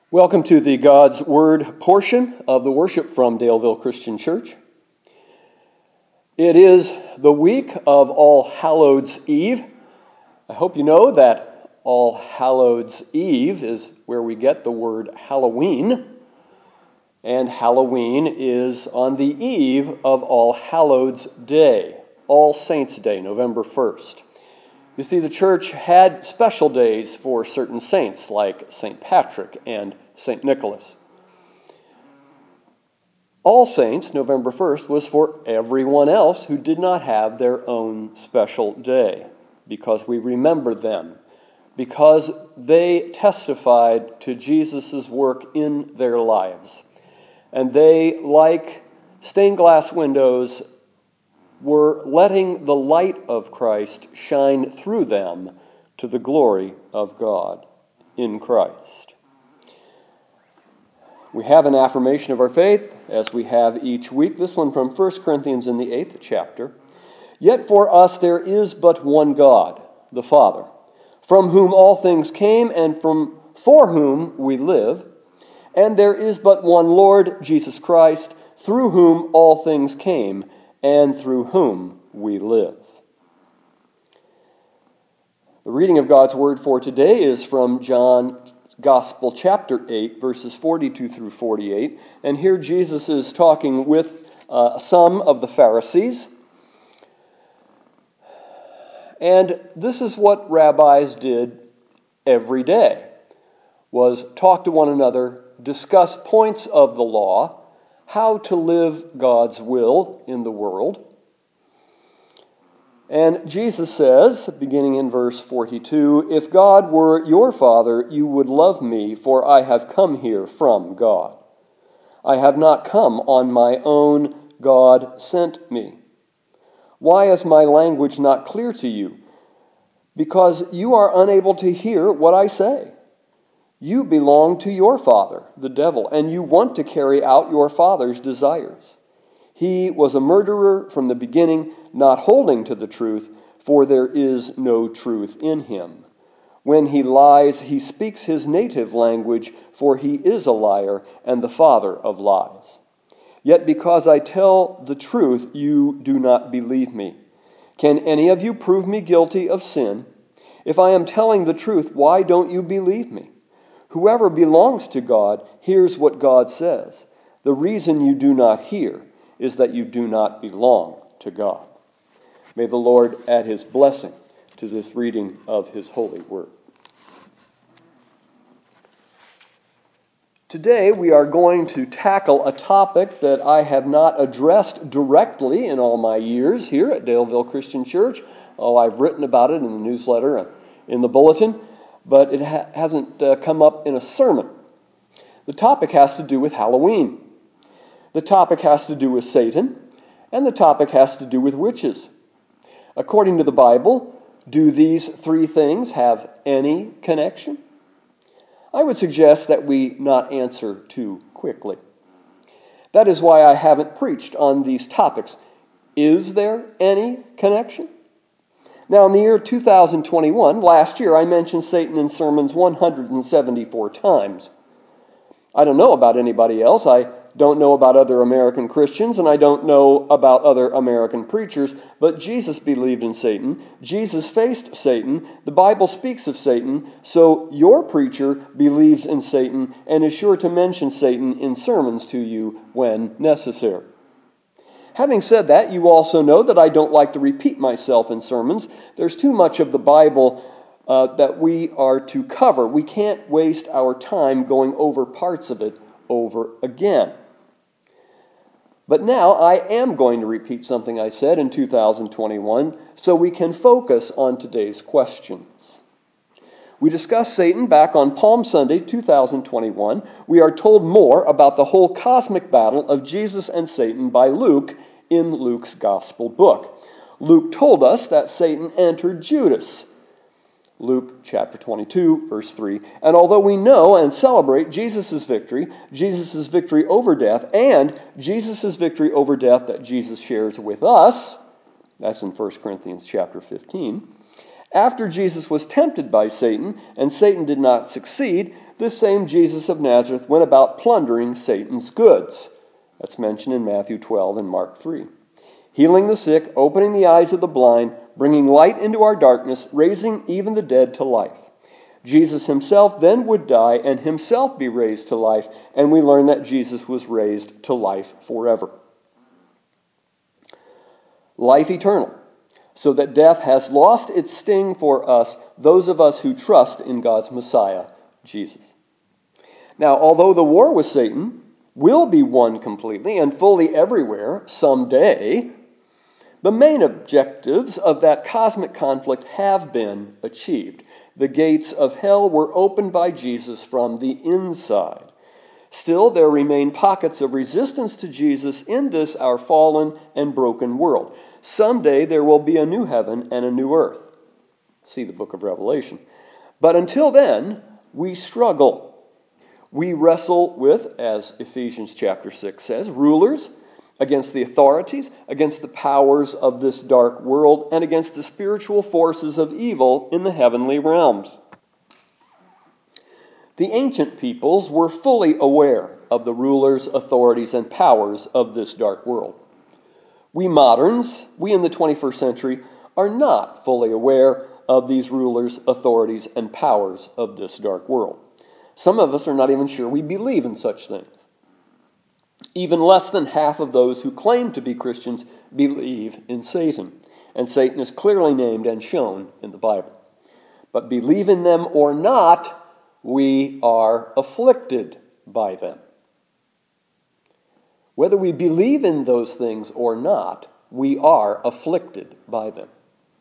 Welcome to the God's Word portion of the worship from Daleville Christian Church. It is the week of All Hallows Eve. I hope you know that All Hallows Eve is where we get the word Halloween. And Halloween is on the eve of All Hallows Day, All Saints' Day, November 1st. You see, the church had special days for certain saints, like St. Patrick and St. Nicholas. All Saints, November 1st, was for everyone else who did not have their own special day, because we remember them, because they testified to Jesus' work in their lives. And they, like stained glass windows, were letting the light of Christ shine through them to the glory of God in Christ. We have an affirmation of our faith, as we have each week. This one from 1 Corinthians in the 8th chapter. Yet for us there is but one God, the Father, from whom all things came and for whom we live. And there is but one Lord, Jesus Christ, through whom all things came and through whom we live. The reading of God's Word for today is from John's Gospel, chapter 8, verses 42 through 48. And here Jesus is talking with some of the Pharisees. And this is what rabbis did every day, was talk to one another, discuss points of the law, how to live God's will in the world. And Jesus says, beginning in verse 42, "If God were your Father, you would love me, for I have come here from God. I have not come on my own, God sent me. Why is my language not clear to you? Because you are unable to hear what I say. You belong to your father, the devil, and you want to carry out your father's desires. He was a murderer from the beginning, not holding to the truth, for there is no truth in him. When he lies, he speaks his native language, for he is a liar and the father of lies. Yet because I tell the truth, you do not believe me. Can any of you prove me guilty of sin? If I am telling the truth, why don't you believe me? Whoever belongs to God hears what God says. The reason you do not hear is that you do not belong to God." May the Lord add his blessing to this reading of his holy word. Today we are going to tackle a topic that I have not addressed directly in all my years here at Daleville Christian Church. Oh, I've written about it in the newsletter and in the bulletin, but it hasn't come up in a sermon. The topic has to do with Halloween. The topic has to do with Satan, and the topic has to do with witches. According to the Bible, do these three things have any connection? I would suggest that we not answer too quickly. That is why I haven't preached on these topics. Is there any connection? Now, in the year 2021, last year, I mentioned Satan in sermons 174 times. I don't know about anybody else. I don't know about other American Christians, and I don't know about other American preachers, but Jesus believed in Satan. Jesus faced Satan. The Bible speaks of Satan, so your preacher believes in Satan and is sure to mention Satan in sermons to you when necessary. Having said that, you also know that I don't like to repeat myself in sermons. There's too much of the Bible that we are to cover. We can't waste our time going over parts of it over again. But now I am going to repeat something I said in 2021 so we can focus on today's questions. We discussed Satan back on Palm Sunday 2021. We are told more about the whole cosmic battle of Jesus and Satan by Luke in Luke's Gospel book. Luke told us that Satan entered Judas. Luke chapter 22, verse 3. And although we know and celebrate Jesus' victory over death, and Jesus' victory over death that Jesus shares with us, that's in 1 Corinthians chapter 15, After Jesus was tempted by Satan, and Satan did not succeed, this same Jesus of Nazareth went about plundering Satan's goods. That's mentioned in Matthew 12 and Mark 3. Healing the sick, opening the eyes of the blind, bringing light into our darkness, raising even the dead to life. Jesus himself then would die and himself be raised to life, and we learn that Jesus was raised to life forever. Life eternal, so that death has lost its sting for us, those of us who trust in God's Messiah, Jesus. Now, although the war with Satan will be won completely and fully everywhere someday, the main objectives of that cosmic conflict have been achieved. The gates of hell were opened by Jesus from the inside. Still, there remain pockets of resistance to Jesus in this our fallen and broken world. Someday there will be a new heaven and a new earth. See the book of Revelation. But until then, we struggle. We wrestle with, as Ephesians chapter 6 says, rulers, against the authorities, against the powers of this dark world, and against the spiritual forces of evil in the heavenly realms. The ancient peoples were fully aware of the rulers, authorities, and powers of this dark world. We moderns, we in the 21st century, are not fully aware of these rulers, authorities, and powers of this dark world. Some of us are not even sure we believe in such things. Even less than half of those who claim to be Christians believe in Satan, and Satan is clearly named and shown in the Bible. But believe in them or not, we are afflicted by them. Whether we believe in those things or not, we are afflicted by them.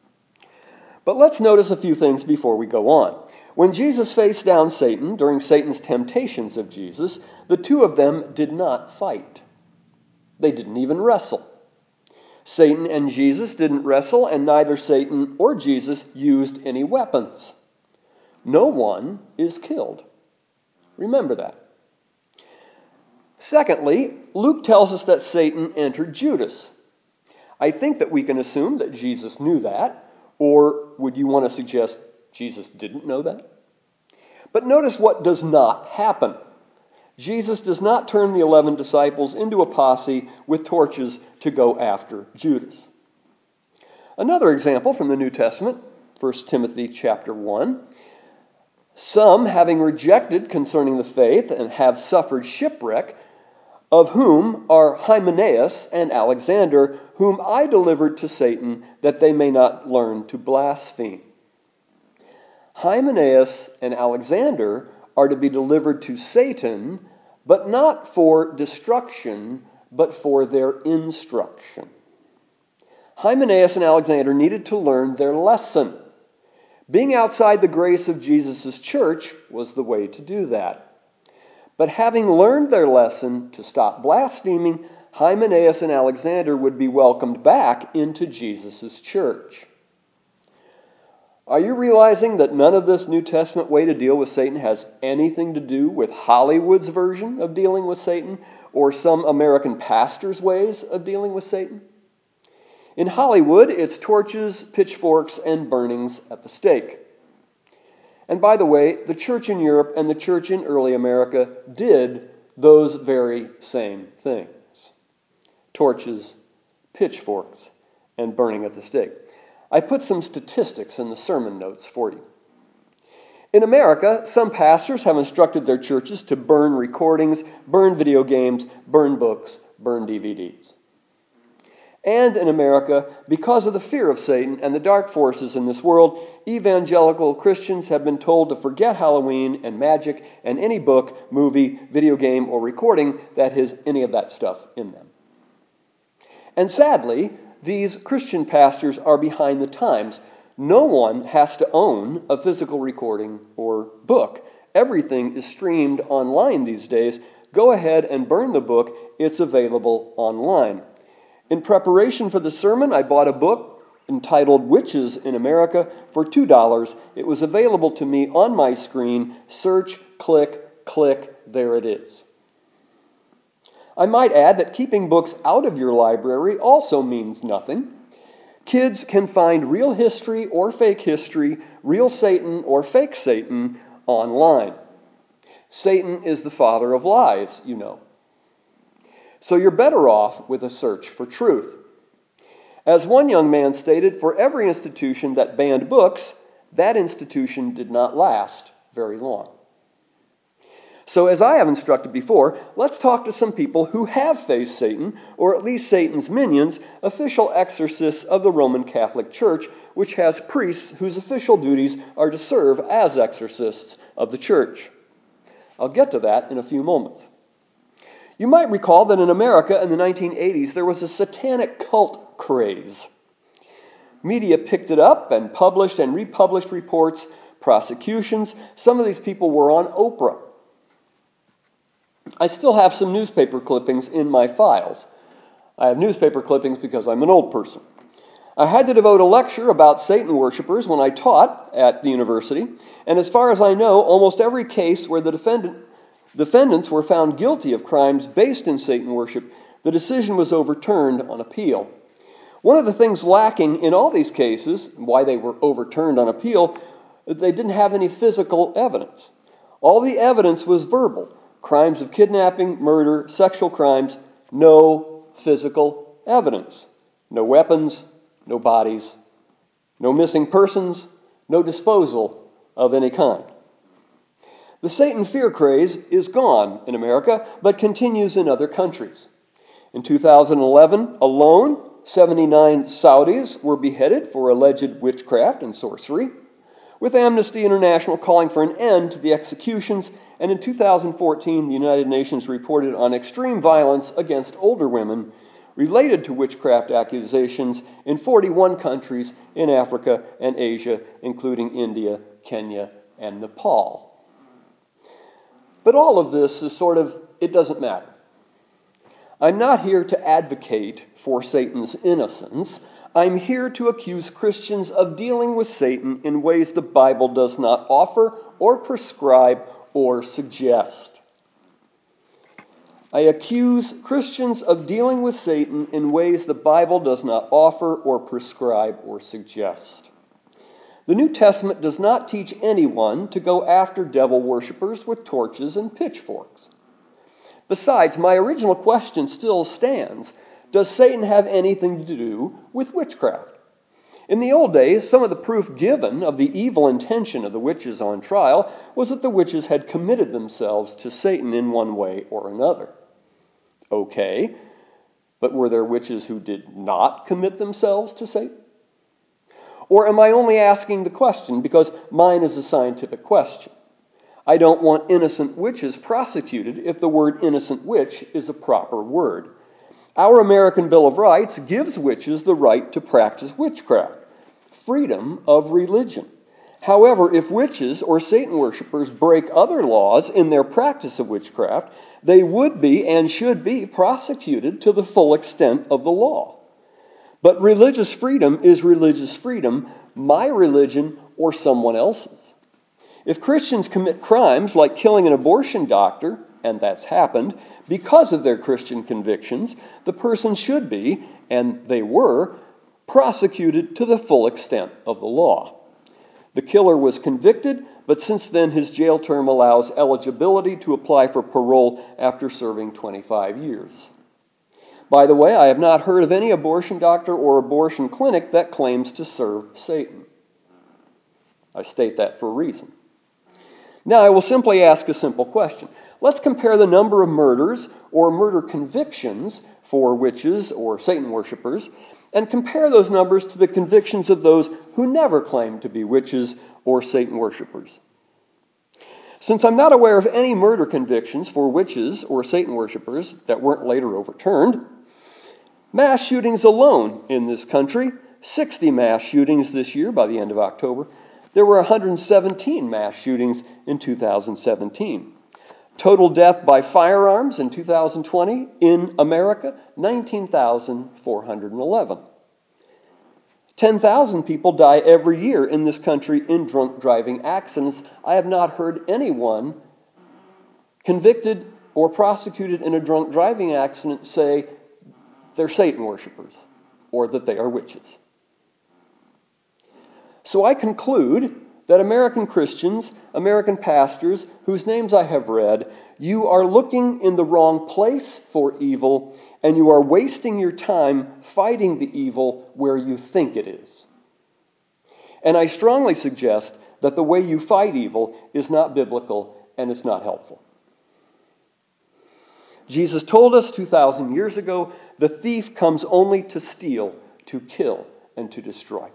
But let's notice a few things before we go on. When Jesus faced down Satan during Satan's temptations of Jesus, the two of them did not fight. They didn't even wrestle. Satan and Jesus didn't wrestle, and neither Satan or Jesus used any weapons. No one is killed. Remember that. Secondly, Luke tells us that Satan entered Judas. I think that we can assume that Jesus knew that, or would you want to suggest Jesus didn't know that? But notice what does not happen. Jesus does not turn the 11 disciples into a posse with torches to go after Judas. Another example from the New Testament, 1 Timothy chapter 1. Some, having rejected concerning the faith and have suffered shipwreck, of whom are Hymenaeus and Alexander, whom I delivered to Satan, that they may not learn to blaspheme. Hymenaeus and Alexander are to be delivered to Satan, but not for destruction, but for their instruction. Hymenaeus and Alexander needed to learn their lesson. Being outside the grace of Jesus' church was the way to do that. But having learned their lesson to stop blaspheming, Hymenaeus and Alexander would be welcomed back into Jesus' church. Are you realizing that none of this New Testament way to deal with Satan has anything to do with Hollywood's version of dealing with Satan or some American pastor's ways of dealing with Satan? In Hollywood, it's torches, pitchforks, and burnings at the stake. And by the way, the church in Europe and the church in early America did those very same things. Torches, pitchforks, and burning at the stake. I put some statistics in the sermon notes for you. In America, some pastors have instructed their churches to burn recordings, burn video games, burn books, burn DVDs. And in America, because of the fear of Satan and the dark forces in this world, evangelical Christians have been told to forget Halloween and magic and any book, movie, video game, or recording that has any of that stuff in them. And sadly, these Christian pastors are behind the times. No one has to own a physical recording or book. Everything is streamed online these days. Go ahead and burn the book. It's available online. In preparation for the sermon, I bought a book entitled Witches in America for $2. It was available to me on my screen. Search, click, there it is. I might add that keeping books out of your library also means nothing. Kids can find real history or fake history, real Satan or fake Satan online. Satan is the father of lies, you know. So you're better off with a search for truth. As one young man stated, for every institution that banned books, that institution did not last very long. So as I have instructed before, let's talk to some people who have faced Satan, or at least Satan's minions, official exorcists of the Roman Catholic Church, which has priests whose official duties are to serve as exorcists of the church. I'll get to that in a few moments. You might recall that in America in the 1980s there was a satanic cult craze. Media picked it up and published and republished reports, prosecutions. Some of these people were on Oprah. I still have some newspaper clippings in my files. I have newspaper clippings because I'm an old person. I had to devote a lecture about Satan worshipers when I taught at the university, and as far as I know, almost every case where the defendants were found guilty of crimes based in Satan worship, the decision was overturned on appeal. One of the things lacking in all these cases, why they were overturned on appeal, is they didn't have any physical evidence. All the evidence was verbal. Crimes of kidnapping, murder, sexual crimes, no physical evidence. No weapons, no bodies, no missing persons, no disposal of any kind. The Satan fear craze is gone in America, but continues in other countries. In 2011 alone, 79 Saudis were beheaded for alleged witchcraft and sorcery, with Amnesty International calling for an end to the executions, and in 2014 the United Nations reported on extreme violence against older women related to witchcraft accusations in 41 countries in Africa and Asia, including India, Kenya, and Nepal. But all of this is it doesn't matter. I'm not here to advocate for Satan's innocence. I'm here to accuse Christians of dealing with Satan in ways the Bible does not offer or prescribe or suggest. I accuse Christians of dealing with Satan in ways the Bible does not offer or prescribe or suggest. The New Testament does not teach anyone to go after devil worshippers with torches and pitchforks. Besides, my original question still stands. Does Satan have anything to do with witchcraft? In the old days, some of the proof given of the evil intention of the witches on trial was that the witches had committed themselves to Satan in one way or another. Okay, but were there witches who did not commit themselves to Satan? Or am I only asking the question because mine is a scientific question? I don't want innocent witches prosecuted if the word innocent witch is a proper word. Our American Bill of Rights gives witches the right to practice witchcraft, freedom of religion. However, if witches or Satan worshipers break other laws in their practice of witchcraft, they would be and should be prosecuted to the full extent of the law. But religious freedom is religious freedom, my religion or someone else's. If Christians commit crimes like killing an abortion doctor, and that's happened, because of their Christian convictions, the person should be, and they were, prosecuted to the full extent of the law. The killer was convicted, but since then his jail term allows eligibility to apply for parole after serving 25 years. By the way, I have not heard of any abortion doctor or abortion clinic that claims to serve Satan. I state that for a reason. Now, I will simply ask a simple question. Let's compare the number of murders or murder convictions for witches or Satan worshipers, and compare those numbers to the convictions of those who never claimed to be witches or Satan worshipers. Since I'm not aware of any murder convictions for witches or Satan worshipers that weren't later overturned, mass shootings alone in this country, 60 mass shootings this year by the end of October, there were 117 mass shootings in 2017. Total death by firearms in 2020 in America, 19,411. 10,000 people die every year in this country in drunk driving accidents. I have not heard anyone convicted or prosecuted in a drunk driving accident say they're Satan worshipers or that they are witches. So I conclude that American Christians, American pastors, whose names I have read, you are looking in the wrong place for evil, and you are wasting your time fighting the evil where you think it is. And I strongly suggest that the way you fight evil is not biblical and it's not helpful. Jesus told us 2,000 years ago, the thief comes only to steal, to kill, and to destroy.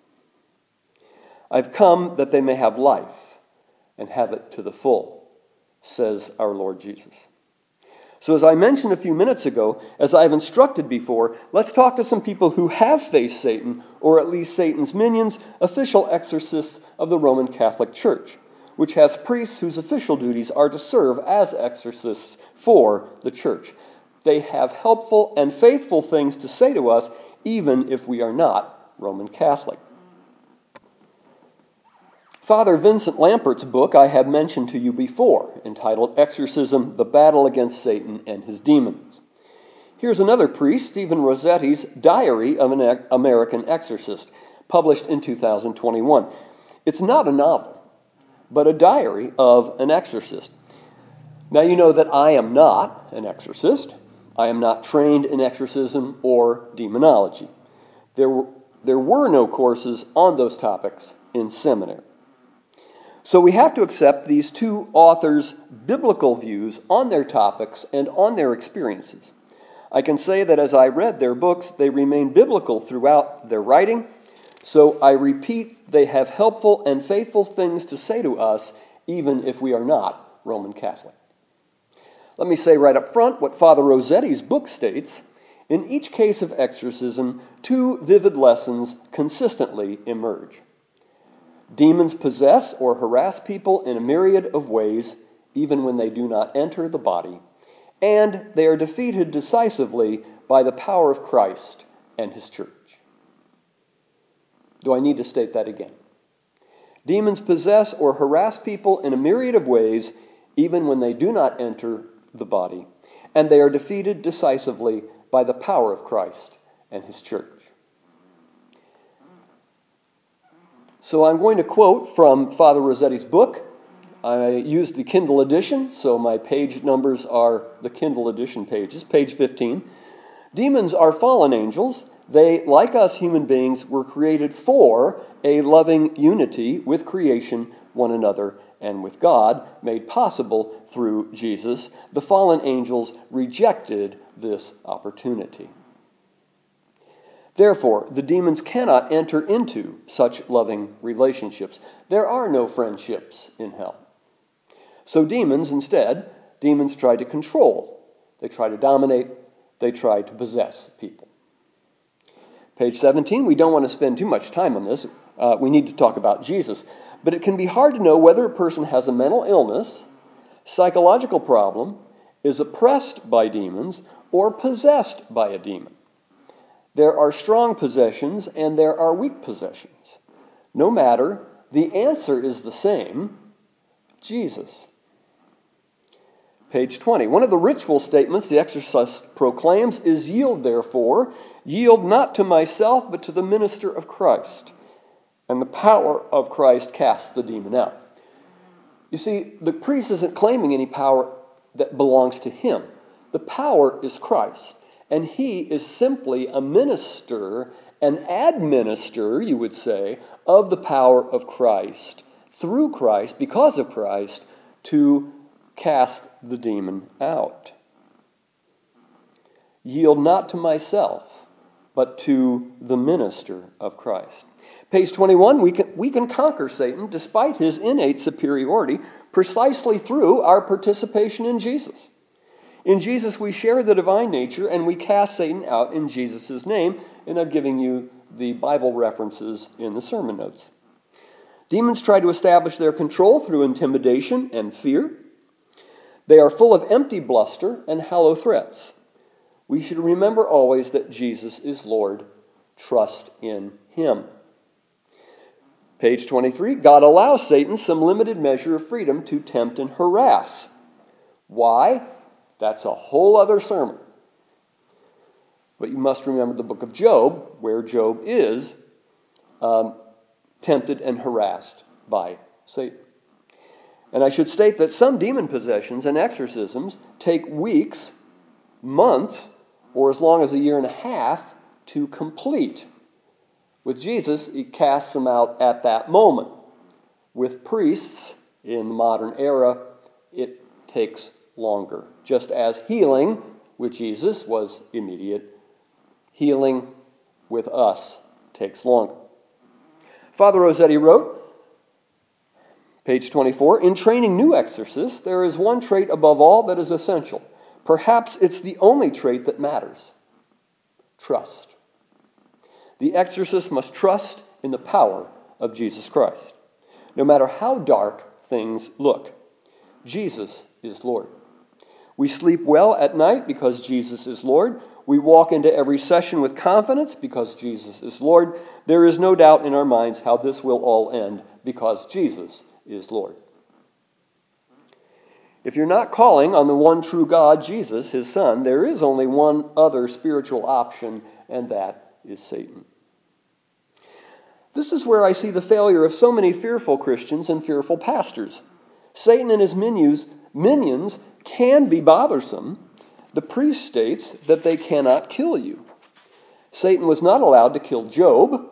I've come that they may have life and have it to the full, says our Lord Jesus. So as I mentioned a few minutes ago, as I've instructed before, let's talk to some people who have faced Satan, or at least Satan's minions, official exorcists of the Roman Catholic Church, which has priests whose official duties are to serve as exorcists for the church. They have helpful and faithful things to say to us, even if we are not Roman Catholic. Father Vincent Lampert's book I have mentioned to you before, entitled Exorcism, The Battle Against Satan and His Demons. Here's another priest, Stephen Rossetti's Diary of an American Exorcist, published in 2021. It's not a novel, but a diary of an exorcist. Now you know that I am not an exorcist. I am not trained in exorcism or demonology. There were no courses on those topics in seminary. So we have to accept these two authors' biblical views on their topics and on their experiences. I can say that as I read their books, they remain biblical throughout their writing. So I repeat, they have helpful and faithful things to say to us, even if we are not Roman Catholic. Let me say right up front what Father Rossetti's book states. In each case of exorcism, two vivid lessons consistently emerge. Demons possess or harass people in a myriad of ways, even when they do not enter the body, and they are defeated decisively by the power of Christ and His church. Do I need to state that again? Demons possess or harass people in a myriad of ways, even when they do not enter the body, and they are defeated decisively by the power of Christ and His church. So I'm going to quote from Father Rossetti's book. I used the Kindle edition, so my page numbers are the Kindle edition pages, page 15. Demons are fallen angels. They, like us human beings, were created for a loving unity with creation, one another, and with God, made possible through Jesus. The fallen angels rejected this opportunity. Therefore, the demons cannot enter into such loving relationships. There are no friendships in hell. So demons try to control. They try to dominate. They try to possess people. Page 17, we don't want to spend too much time on this. We need to talk about Jesus. But it can be hard to know whether a person has a mental illness, psychological problem, is oppressed by demons, or possessed by a demon. There are strong possessions and there are weak possessions. No matter, the answer is the same: Jesus. Page 20. One of the ritual statements the exorcist proclaims is, "Yield, therefore, yield not to myself, but to the minister of Christ." And the power of Christ casts the demon out. You see, the priest isn't claiming any power that belongs to him. The power is Christ. And he is simply a minister, an administrator, you would say, of the power of Christ, through Christ, because of Christ, to cast the demon out. Yield not to myself, but to the minister of Christ. Page 21, we can conquer Satan despite his innate superiority precisely through our participation in Jesus. In Jesus, we share the divine nature, and we cast Satan out in Jesus' name, and I'm giving you the Bible references in the sermon notes. Demons try to establish their control through intimidation and fear. They are full of empty bluster and hollow threats. We should remember always that Jesus is Lord. Trust in Him. Page 23, God allows Satan some limited measure of freedom to tempt and harass. Why? That's a whole other sermon. But you must remember the book of Job, where Job is tempted and harassed by Satan. And I should state that some demon possessions and exorcisms take weeks, months, or as long as a year and a half to complete. With Jesus, he casts them out at that moment. With priests in the modern era, it takes longer. Just as healing with Jesus was immediate, healing with us takes longer. Father Rossetti wrote, page 24, in training new exorcists, there is one trait above all that is essential. Perhaps it's the only trait that matters. Trust. The exorcist must trust in the power of Jesus Christ. No matter how dark things look, Jesus is Lord. We sleep well at night because Jesus is Lord. We walk into every session with confidence because Jesus is Lord. There is no doubt in our minds how this will all end because Jesus is Lord. If you're not calling on the one true God, Jesus, his Son, there is only one other spiritual option, and that is Satan. This is where I see the failure of so many fearful Christians and fearful pastors. Satan and his minions can be bothersome. The priest states that they cannot kill you. Satan was not allowed to kill Job.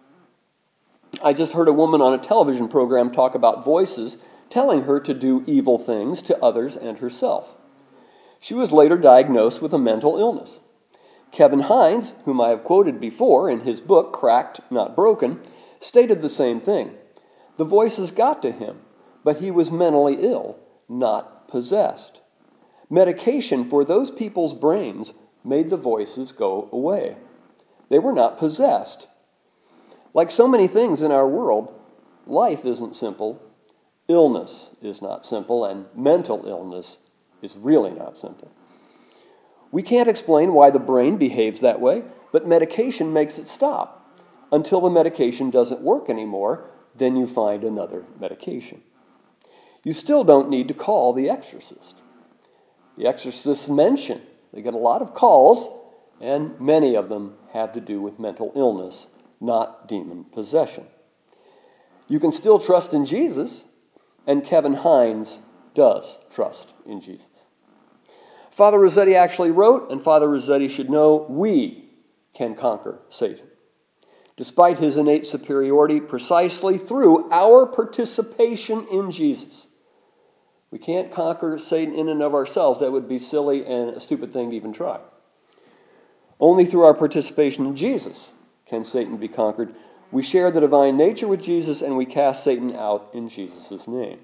I just heard a woman on a television program talk about voices telling her to do evil things to others and herself. She was later diagnosed with a mental illness. Kevin Hines, whom I have quoted before in his book, Cracked, Not Broken, stated the same thing. The voices got to him, but he was mentally ill, not possessed. Medication for those people's brains made the voices go away. They were not possessed. Like so many things in our world, life isn't simple, illness is not simple, and mental illness is really not simple. We can't explain why the brain behaves that way, but medication makes it stop. Until the medication doesn't work anymore, then you find another medication. You still don't need to call the exorcist. The exorcists mention they get a lot of calls, and many of them have to do with mental illness, not demon possession. You can still trust in Jesus, and Kevin Hines does trust in Jesus. Father Rossetti actually wrote, and Father Rossetti should know, we can conquer Satan, despite his innate superiority, precisely through our participation in Jesus. We can't conquer Satan in and of ourselves. That would be silly and a stupid thing to even try. Only through our participation in Jesus can Satan be conquered. We share the divine nature with Jesus, and we cast Satan out in Jesus' name.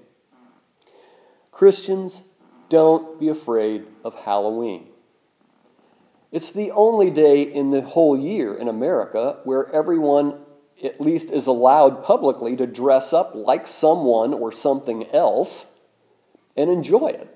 Christians, don't be afraid of Halloween. It's the only day in the whole year in America where everyone at least is allowed publicly to dress up like someone or something else and enjoy it.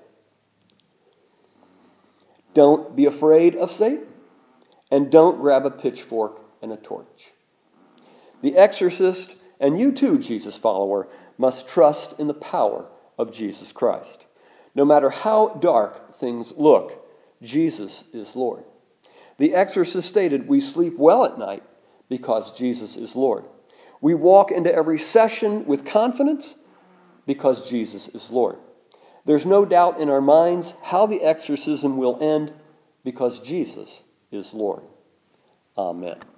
Don't be afraid of Satan, and don't grab a pitchfork and a torch. The exorcist, and you too, Jesus follower, must trust in the power of Jesus Christ. No matter how dark things look, Jesus is Lord. The exorcist stated, we sleep well at night because Jesus is Lord. We walk into every session with confidence because Jesus is Lord. There's no doubt in our minds how the exorcism will end because Jesus is Lord. Amen.